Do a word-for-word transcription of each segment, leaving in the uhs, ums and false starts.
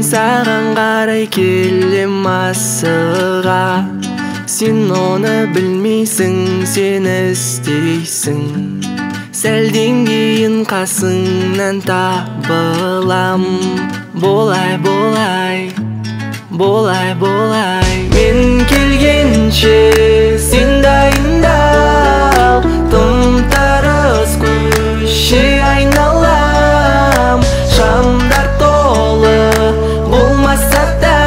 саған қарай келем асыға. Сен оны білмейсің, сен іздейсің. Сәлден кейін қасыңнан табылам. Болай, болай, болай, болай. Мен келгенше сен дайындал. Тым тарыс көше айналам. Шамдар толы болмаса да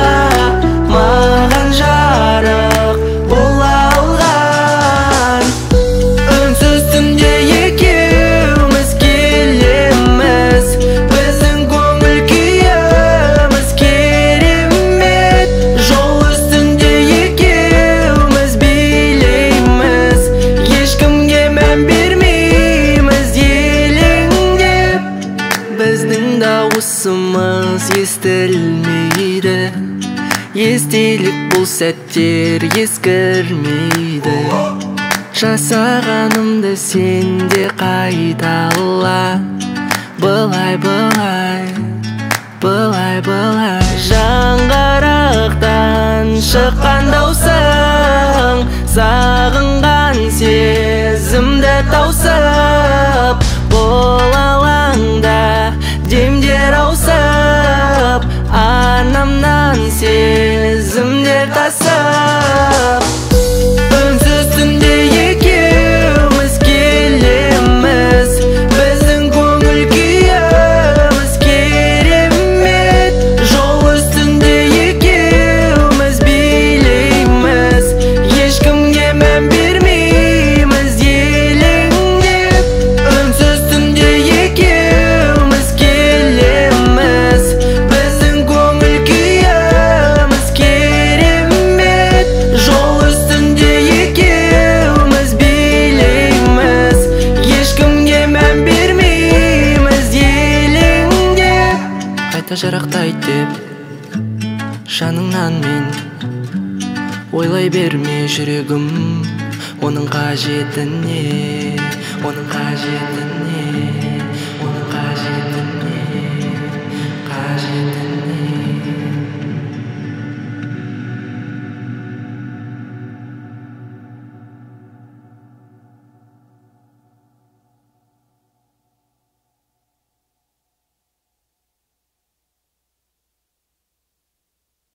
маған жарық бола алған. Үнсіз түнде екеуміз келеміз. Біздің көңіл күйіміз керемет. Жол үстінде екеуміз билейміз. Ешкімге мән бермейміз елеңдеп. Біздің дауысымыз естілмейді. Естелік бұл сәттер ескірмейді. Жасағанымды сен де қайтала. Былай, былай, былай, былай. Жаңғырықтан шыққан даусың, сағынған сезімді таусып. Бұл алаңда демдер аусып, анамнан сезімдер тасып. Үнсіз түнде екеуміз келеміз. Біздің көңіл күйіміз керемет. Жол үстінде екеуміз билейміз. Ешкімге мән бермейміз елеңдеп. Үнсіз түнде екеуміз келеміз. Біздің көңіл күйіміз керемет. Жол үстінде екеуміз билейміз. Ешкімге мән бермейміз елеңдеп. Қайта жарақтайды деп жаныңнан мен ойлай берме жүрегім. Оның қажеті не, оның қажеті не.